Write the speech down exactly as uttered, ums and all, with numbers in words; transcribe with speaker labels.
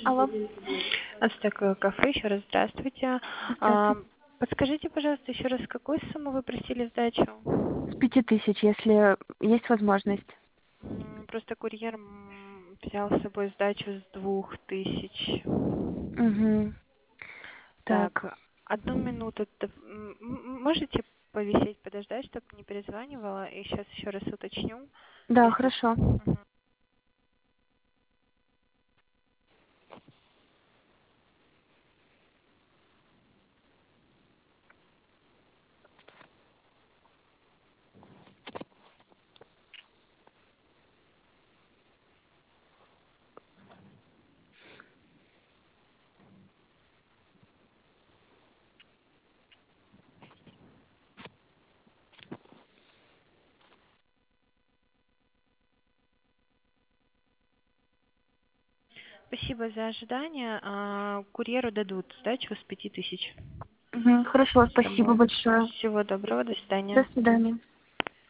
Speaker 1: Алло,
Speaker 2: Ацтек кафе, еще раз здравствуйте. А,
Speaker 1: здравствуйте.
Speaker 2: подскажите, пожалуйста, еще раз, какую сумму вы просили сдачу?
Speaker 1: С пяти тысяч, если есть возможность.
Speaker 2: М, Просто курьер м, взял с собой сдачу с двух тысяч.
Speaker 1: Угу. Так,
Speaker 2: Так, одну минуту. т- м, м, Можете повисеть, подождать, чтобы не перезванивала? И сейчас еще раз уточню,
Speaker 1: да,
Speaker 2: если...
Speaker 1: хорошо.
Speaker 2: Мгм. Спасибо за ожидание. А, Курьеру дадут сдачу с пяти тысяч.
Speaker 1: Угу. Хорошо, спасибо
Speaker 2: Всего,
Speaker 1: большое.
Speaker 2: всего доброго, до
Speaker 1: До
Speaker 2: свидания.
Speaker 1: свидания.